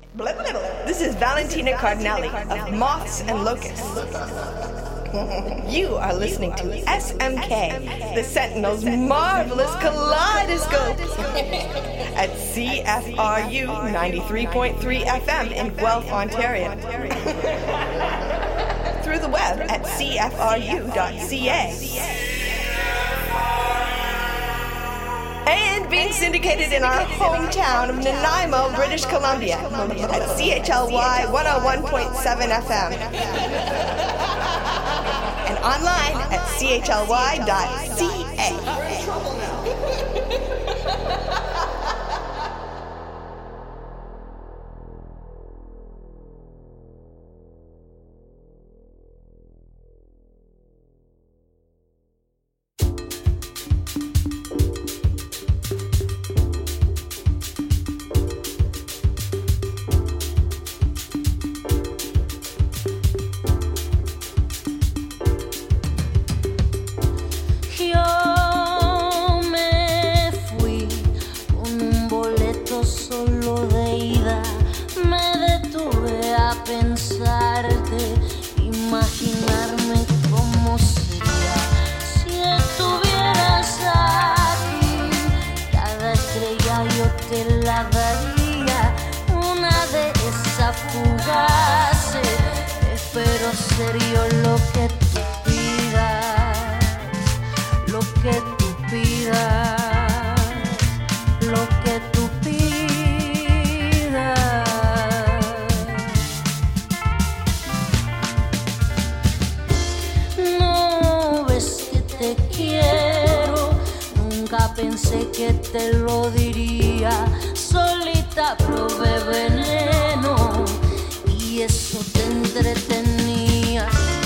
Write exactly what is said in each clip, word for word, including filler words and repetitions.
Blah, blah, blah. This is Valentina Cardinelli of Moths and Locusts. You are listening to S M K, the Sentinel's marvelous kaleidoscope at C F R U ninety-three point three F M in Guelph, Ontario. Through the web at C F R U dot C A. And being syndicated in our hometown of Nanaimo, British Columbia at C H L Y one oh one point seven F M. And online at C H L Y dot C A. Pensé que te lo diría, solita probé veneno y eso te entretenía.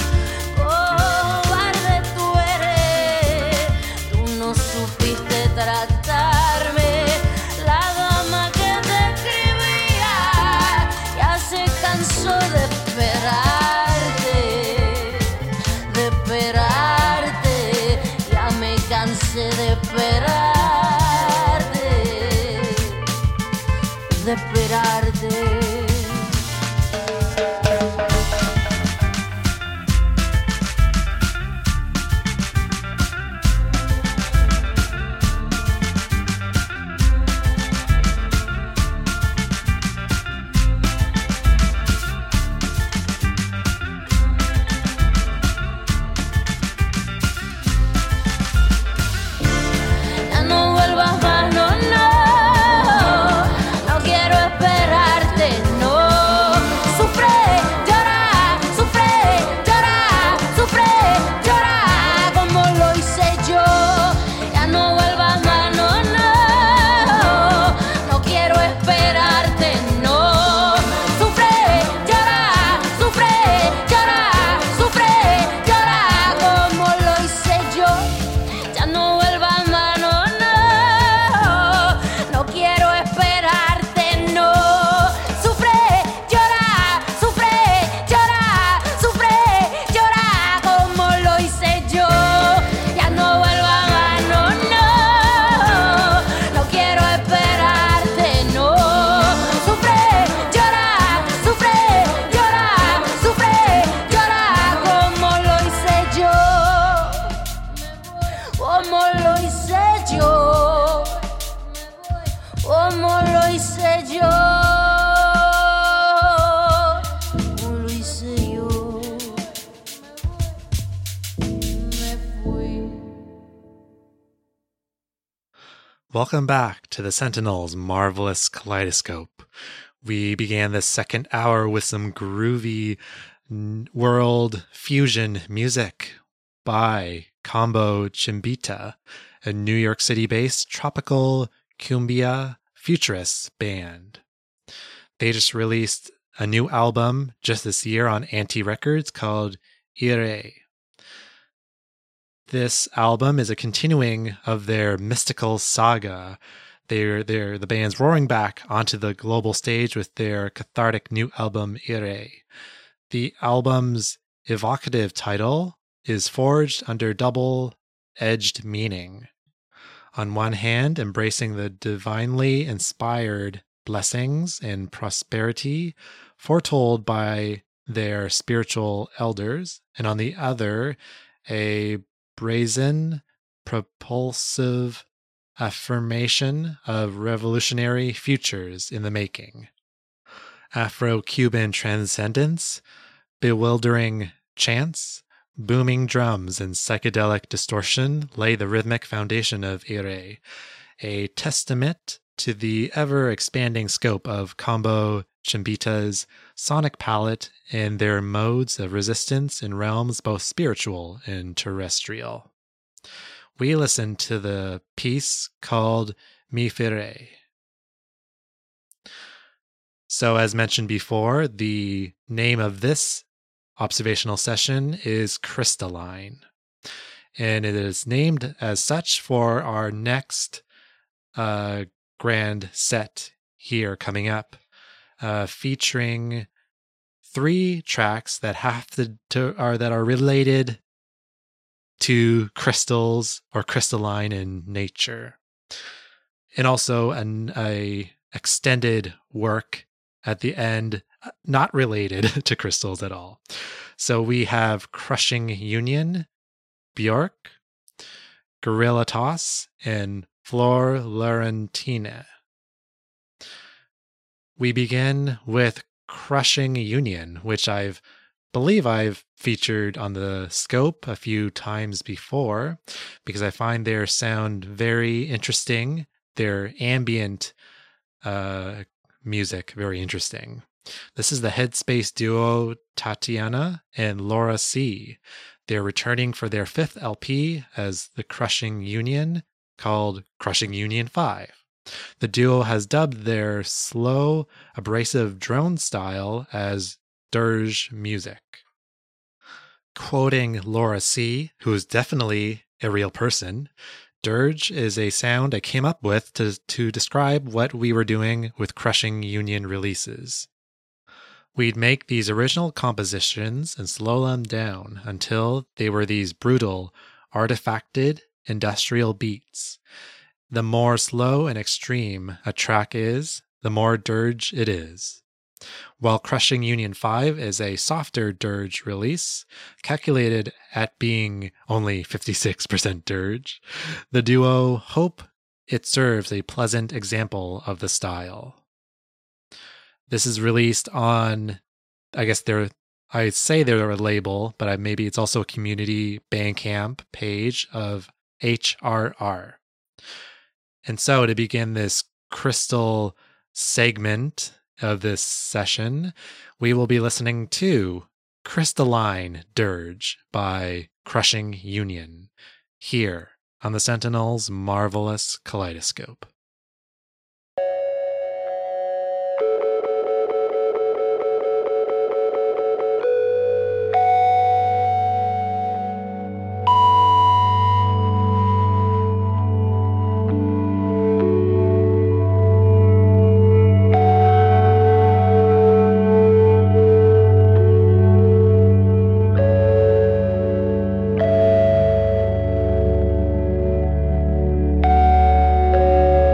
Cobarde tú eres, tú no supiste tratarme. La dama que te escribía ya se cansó de esperarte, de esperarte, ya me cansé de esperar. De esperarte. Ya no vuelvas más, no, no, no quiero esperarte, no. Sufre, llora, sufre, llora, sufre, llora, como lo hice yo. Ya no vuelvas más, no, no, no quiero esperarte, no. Sufre, llora, sufre, llora, sufre, llora, como lo hice yo. Ya no vuelvas más, no, no, no quiero esperarte, no. Sufre, llora, sufre, llora, sufre, llora, como lo hice yo. Ya no vuelvas más, no, no, no quiero esperarte, no. Sufre, llora, sufre, llora, sufre, llora, como lo hice yo. Como lo hice yo, como lo hice yo, como lo hice yo, me fui. Welcome back to the Sentinel's marvelous kaleidoscope. We began this second hour with some groovy n- world fusion music by Combo Chimbita, a New York City-based tropical cumbia futurist band. They just released a new album just this year on Anti Records called Ire. This album is a continuing of their mystical saga. They're, they're the band's roaring back onto the global stage with their cathartic new album Ire. The album's evocative title is forged under double-edged meaning. On one hand, embracing the divinely inspired blessings and prosperity foretold by their spiritual elders, and on the other, a brazen, propulsive affirmation of revolutionary futures in the making. Afro-Cuban transcendence, bewildering chants, booming drums, and psychedelic distortion lay the rhythmic foundation of Ire, a testament to the ever-expanding scope of Combo Chimbita's sonic palette and their modes of resistance in realms both spiritual and terrestrial. We listened to the piece called Mi Fere. So, as mentioned before, the name of this observational session is Crystalline, and it is named as such for our next uh, grand set here coming up, uh, featuring three tracks that have to, to are that are related to crystals or crystalline in nature, and also an a extended work at the end, not related to crystals at all. So we have Crushing Union, Björk, Gorilla Toss, and Flor Laurentine. We begin with Crushing Union, which I've believe I've featured on the scope a few times before, because I find their sound very interesting, their ambient uh, music very interesting. This is the Headspace duo Tatiana and Laura C. They're returning for their fifth L P as the Crushing Union, called Crushing Union five. The duo has dubbed their slow, abrasive drone style as dirge music. Quoting Laura C., who is definitely a real person, dirge is a sound I came up with to, to describe what we were doing with Crushing Union releases. We'd make these original compositions and slow them down until they were these brutal, artifacted, industrial beats. The more slow and extreme a track is, the more dirge it is. While Crushing Union five is a softer dirge release, calculated at being only fifty-six percent dirge, the duo hope it serves a pleasant example of the style. This is released on, I guess they're, I say they're a label, but maybe it's also a community Bandcamp page of H R R. And so to begin this crystal segment of this session, we will be listening to Crystalline Dirge by Crushing Union here on the Sentinel's Marvelous Kaleidoscope. Thank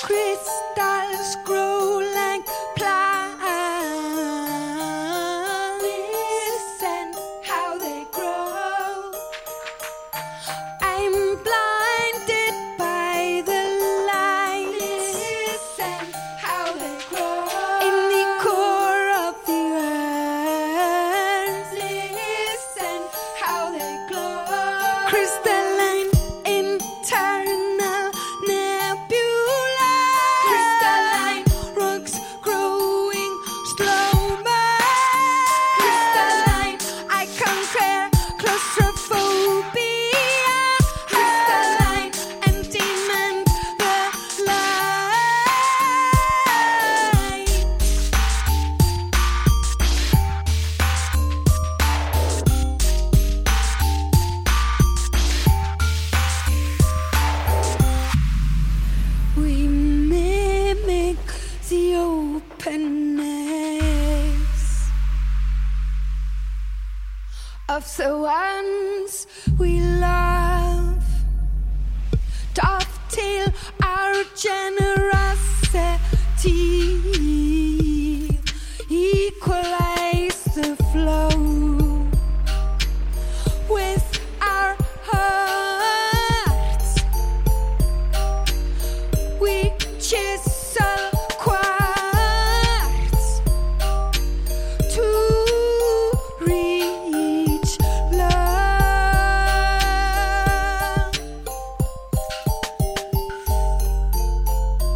Crystals grow like plants. Listen how they grow. I'm blinded by the light. Listen how they grow. In the core of the earth. Listen how they glow. Crystalline, internal nebula. Crystalline rocks growing slower. Crystalline, I conquer claustrophobia. Crystalline, and demand the light. We mimic the openness of the ones we love. Dovetail our generosity, equalize the flow with our hearts. We chisel quartz to reach love.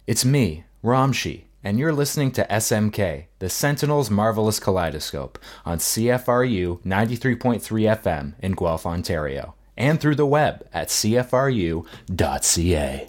It's me, Ramshi, and you're listening to S M K, the Sentinel's Marvelous Kaleidoscope, on C F R U ninety-three point three F M in Guelph, Ontario, and through the web at c f r u dot c a.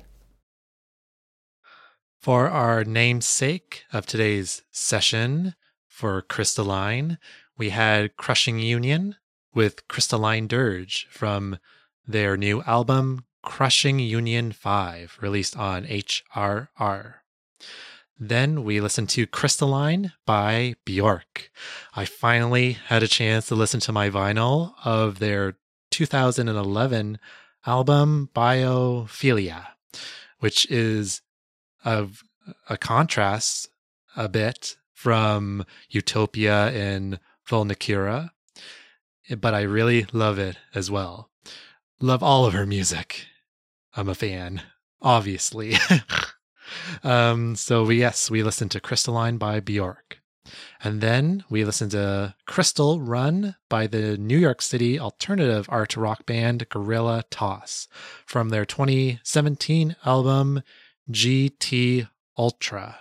For our namesake of today's session for Crystalline, we had Crushing Union with Crystalline Dirge from their new album Crushing Union five, released on H R R. Then we listened to Crystalline by Bjork. I finally had a chance to listen to my vinyl of their two thousand eleven album Biophilia, which is a, a contrast a bit from Utopia and Vulnicura, but I really love it as well. Love all of her music. I'm a fan, obviously. um, so we, yes, we listened to Crystalline by Bjork. And then we listened to Crystal Run by the New York City alternative art rock band Gorilla Toss from their twenty seventeen album G T Ultra.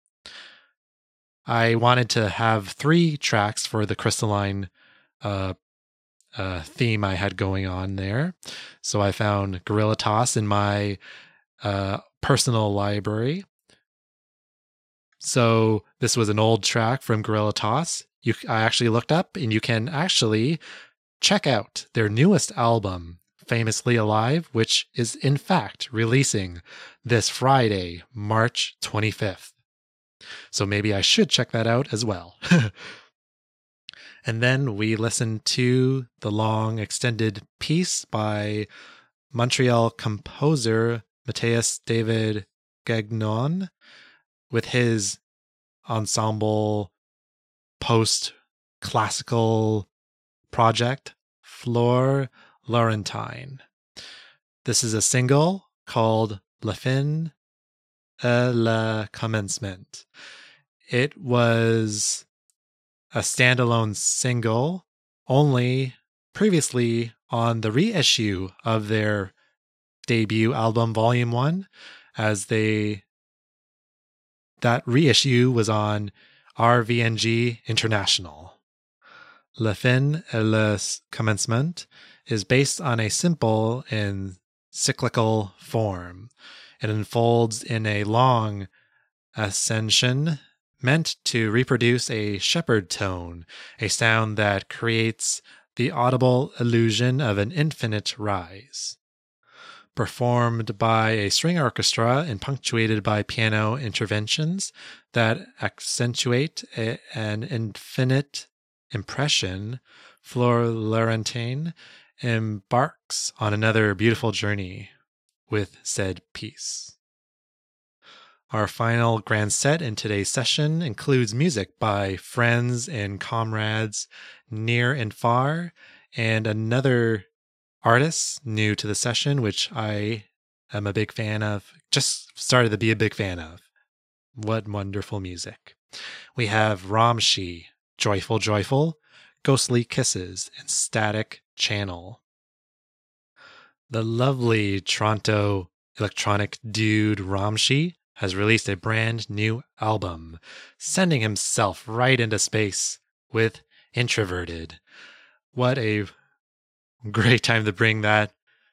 I wanted to have three tracks for the Crystalline uh, uh, theme I had going on there. So I found Gorilla Toss in my uh, personal library. So this was an old track from Gorilla Toss. You, I actually looked up, and you can actually check out their newest album, Famously Alive, which is in fact releasing this Friday, March twenty-fifth. So maybe I should check that out as well. And then we listened to the long extended piece by Montreal composer Matthias David Gagnon with his ensemble post-classical project, Fleur Laurentine. This is a single called La Fin et le Commencement. It was a standalone single only previously on the reissue of their debut album, Volume one, as they that reissue was on R V N G International. La Fin et le Commencement is based on a simple and cyclical form. It unfolds in a long ascension meant to reproduce a shepherd tone, a sound that creates the audible illusion of an infinite rise. Performed by a string orchestra and punctuated by piano interventions that accentuate a, an infinite impression, Fleur Laurentine embarks on another beautiful journey with said piece. Our final grand set in today's session includes music by friends and comrades near and far, and another artist new to the session, which I am a big fan of, just started to be a big fan of. What wonderful music. We have Ramshi, Joyful Joyful, Ghostly Kisses, and Static Channel. The lovely Toronto electronic dude Ramshi has released a brand new album, sending himself right into space with Introverted. What a great time to bring that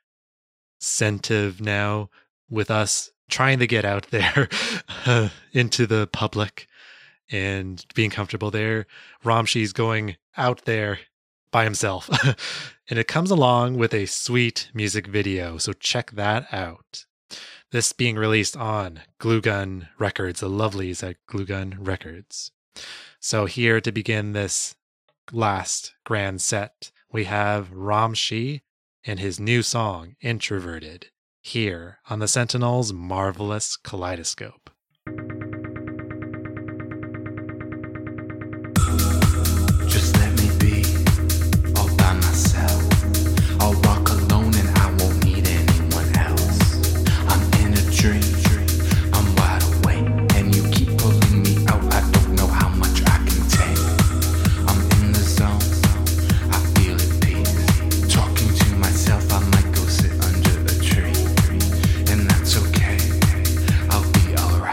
sentive now with us trying to get out there uh, into the public and being comfortable there. Ramshi's going out there by himself. And it comes along with a sweet music video, so check that out. This being released on Glue Gun Records, the lovelies at Glue Gun Records. So here to begin this last grand set, we have Ramshi and his new song, Introverted, here on the Sentinel's Marvelous Kaleidoscope. Just let me be all by myself. I'll rock alone and I won't need anyone else. I'm in a dream, I'm wide awake, and you keep pulling me out. I don't know how much I can take. I'm in the zone, I feel at peace. Talking to myself, I might go sit under a tree, and that's okay, I'll be alright.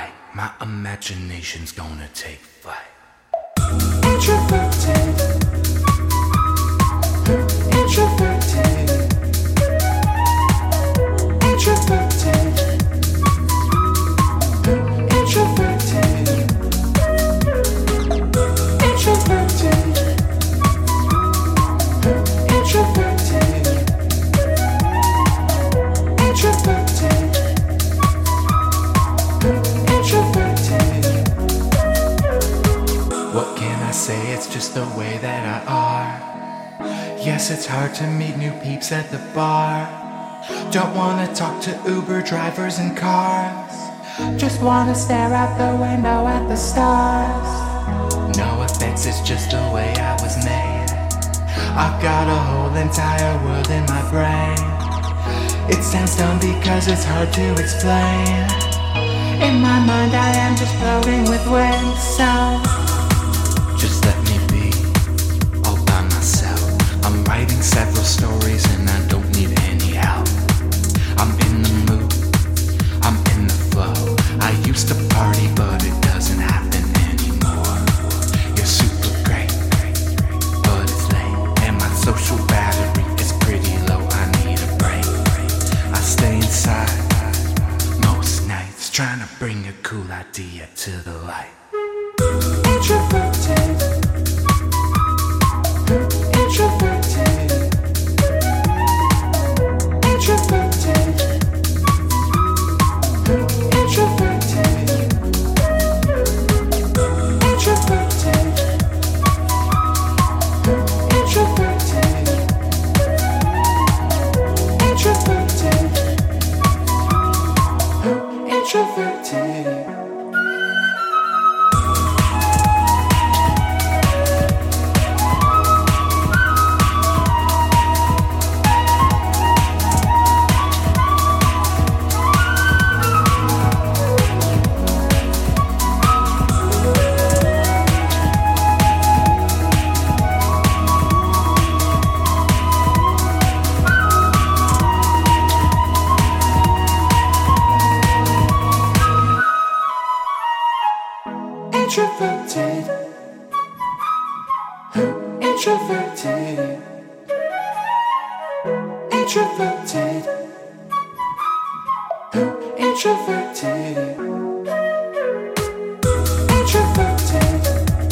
that I are. Yes, it's hard to meet new peeps at the bar. Don't wanna talk to Uber drivers and cars. Just wanna stare out the window at the stars. No offense, it's just the way I was made. I've got a whole entire world in my brain. It sounds dumb because it's hard to explain. In my mind I am just floating with wind, so just let me be all by myself. I'm writing several stories and I don't need any help. I'm in the mood, I'm in the flow. I used to party but it doesn't happen anymore. You're super great, but it's late. And my social battery is pretty low, I need a break. I stay inside most nights, trying to bring a cool idea to the light. Introverted, introverted, introverted, introverted, introverted, introverted, introverted, introverted. Introverted, introverted, introverted, introverted, introverted,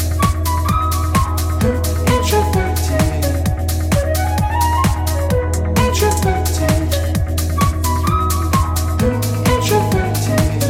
introverted, introverted, introverted.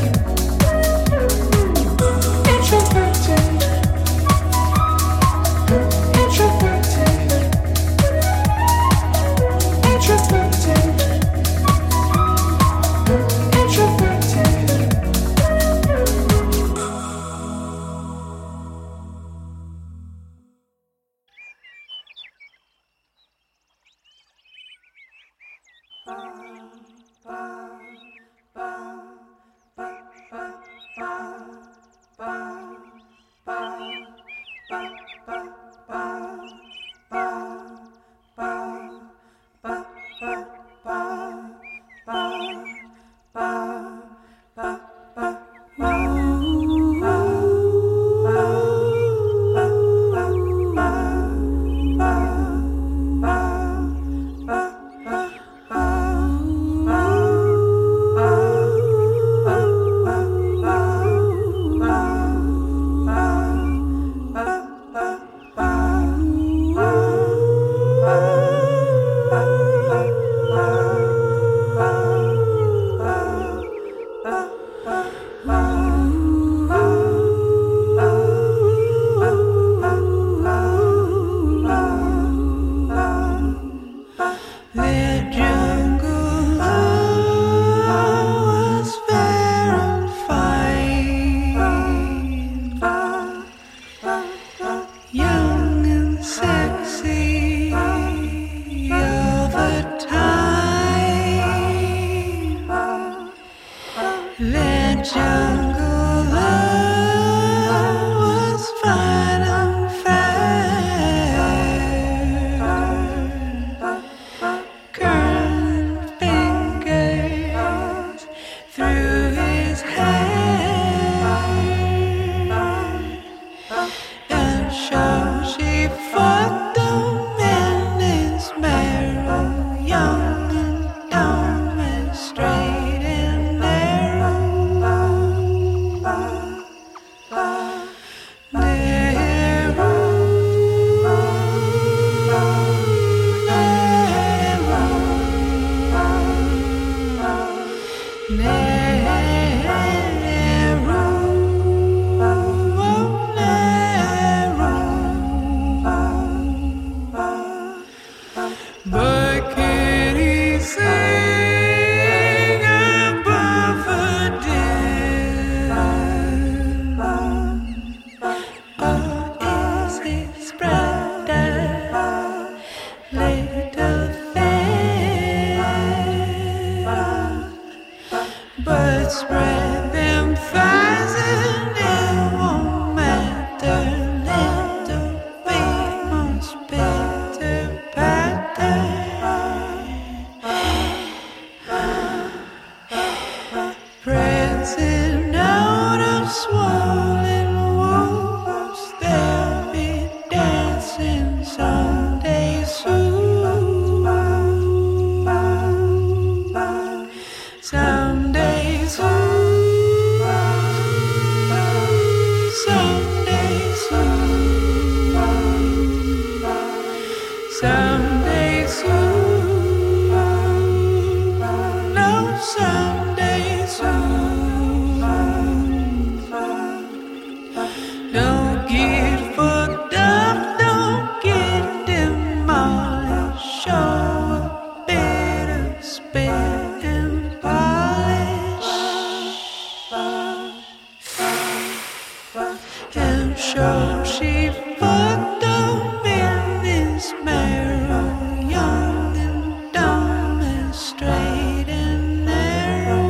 marrow, young and dumb and straight and narrow.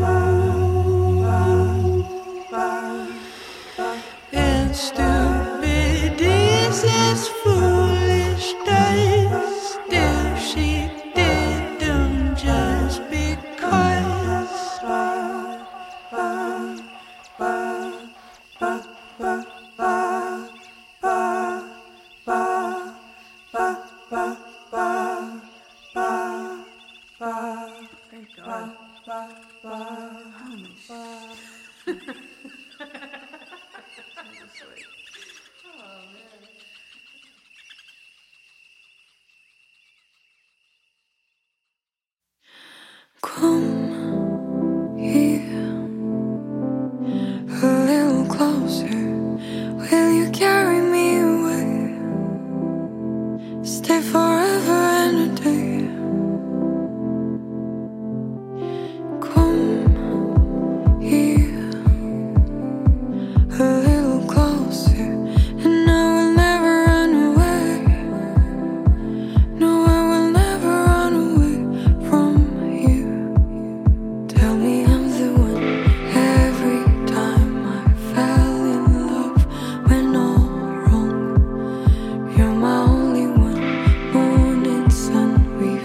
And stupid is as foolish days. Still she did them just because. Thank God. Come here a little closer. Will you carry me away? Stay forever and a day. Come here a little closer, and I will never run away. No, I will never run away from you. Tell me I'm the one. Every time I fell in love went all wrong. You're my only one. Moon and sun, we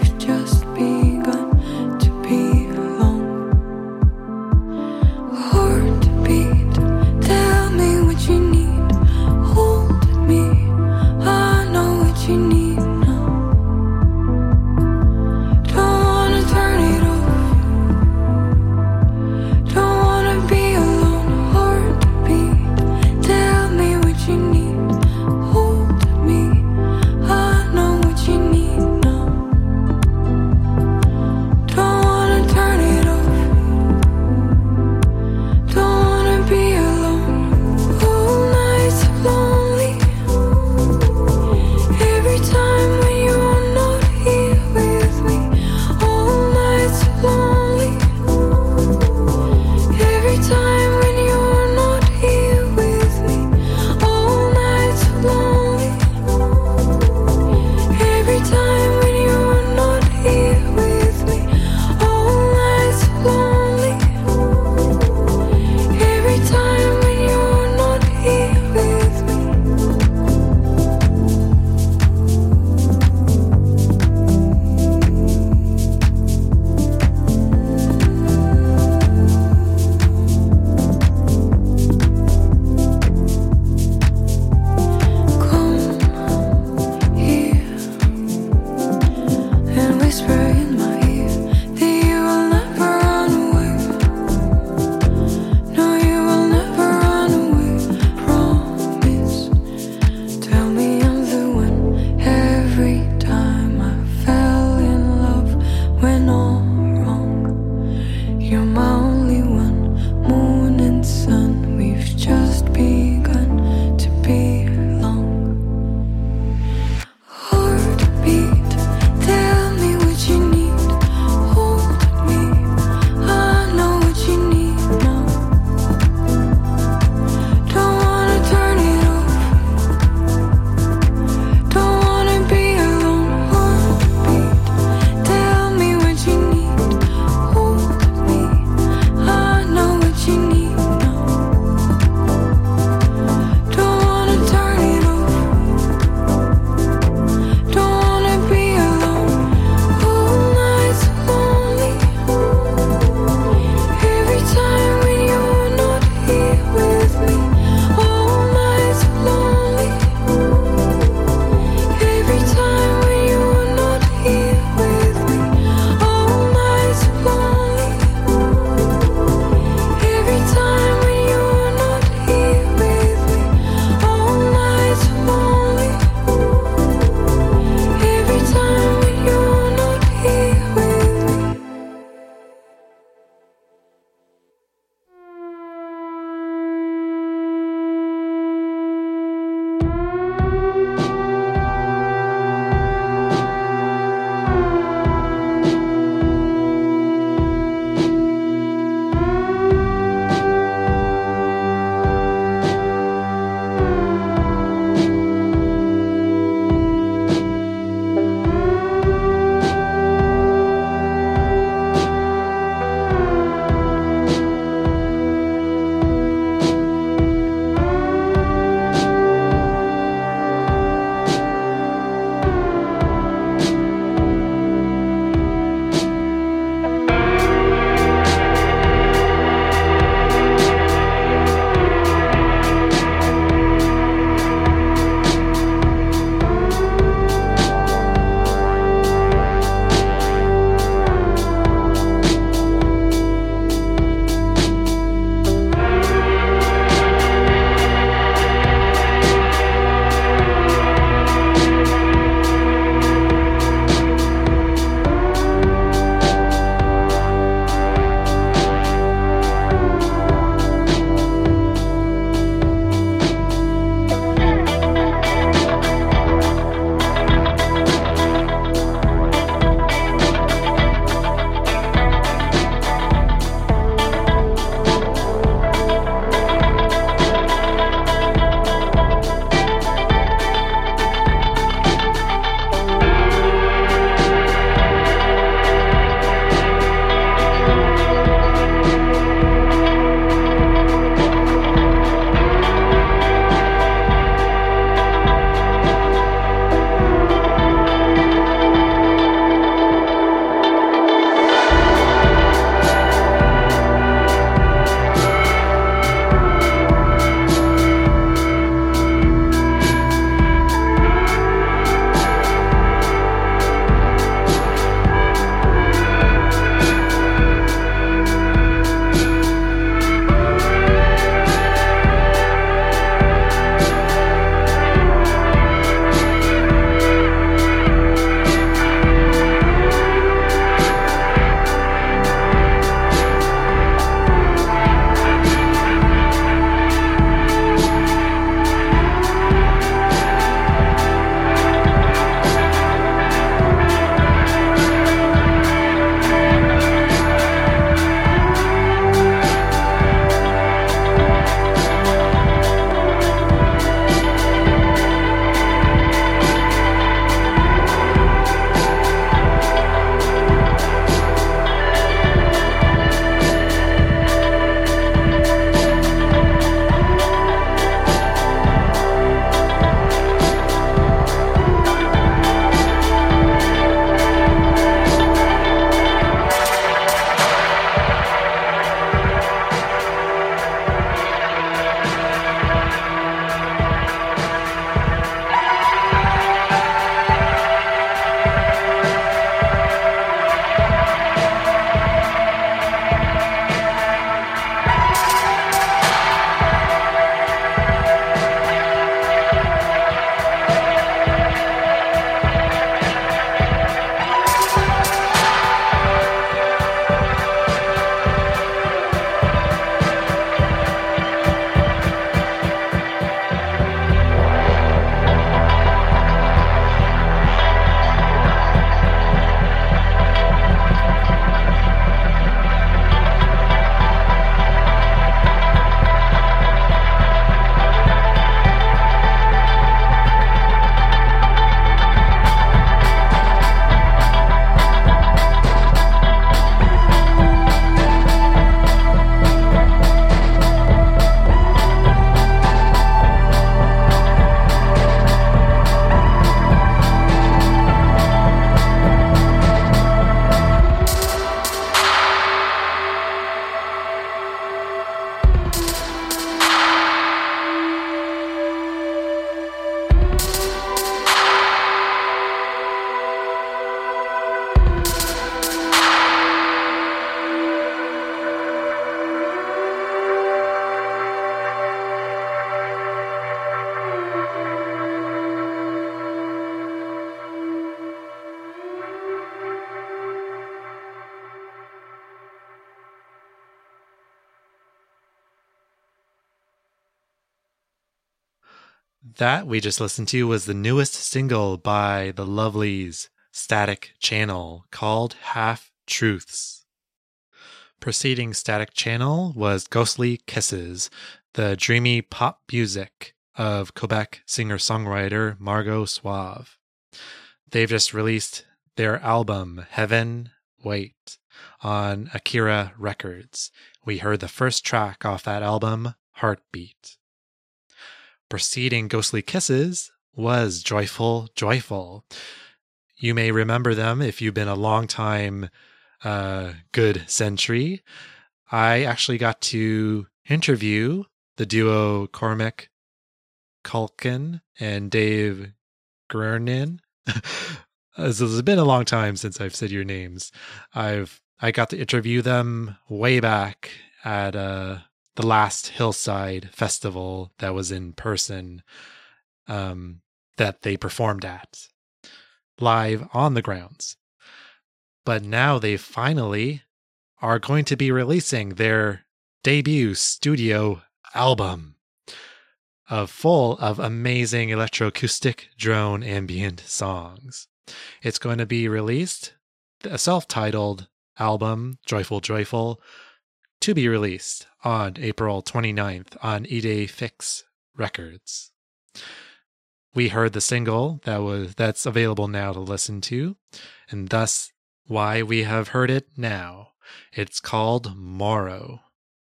That we just listened to was the newest single by the Lovelies Static Channel called Half Truths. Preceding Static Channel was Ghostly Kisses, the dreamy pop music of Quebec singer-songwriter Margot Suave. They've just released their album Heaven Wait on Akira Records. We heard the first track off that album, Heartbeat. Preceding Ghostly Kisses was Joyful Joyful. You may remember them if you've been a long time uh, good Sentry. I actually got to interview the duo Cormac Culkin and Dave Gurnin. It's been a long time since I've said your names. I've I got to interview them way back at uh, the last Hillside Festival that was in person, um, that they performed at, live on the grounds. But now they finally are going to be releasing their debut studio album, of full of amazing electroacoustic drone ambient songs. It's going to be released, a self-titled album, Joyful Joyful, to be released on April twenty-ninth on Ide Fix Records. We heard the single that was that's available now to listen to, and thus why we have heard it now. It's called Morrow.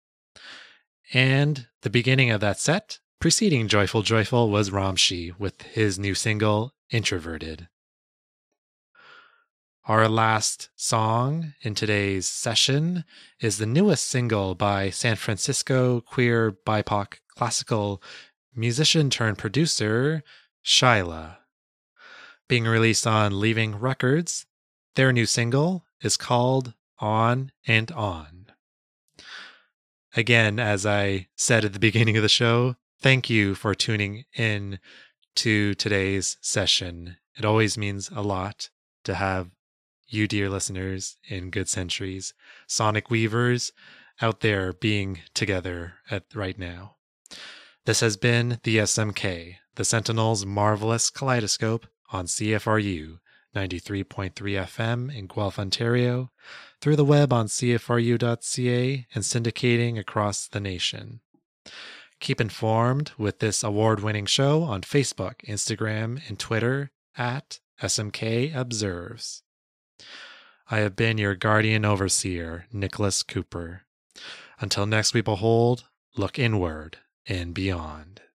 And the beginning of that set, preceding Joyful Joyful, was Ramshi with his new single, Introverted. Our last song in today's session is the newest single by San Francisco queer B I P O C classical musician turned producer Shyla. Being released on Leaving Records, their new single is called On and On. Again, as I said at the beginning of the show, thank you for tuning in to today's session. It always means a lot to have you, dear listeners, in good centuries, Sonic Weavers, out there being together at right now. This has been the S M K, the Sentinel's Marvelous Kaleidoscope on C F R U ninety-three point three F M in Guelph, Ontario, through the web on C F R U dot C A and syndicating across the nation. Keep informed with this award-winning show on Facebook, Instagram, and Twitter at S M K Observes. I have been your guardian overseer, Nicholas Cooper. Until next we behold, look inward and beyond.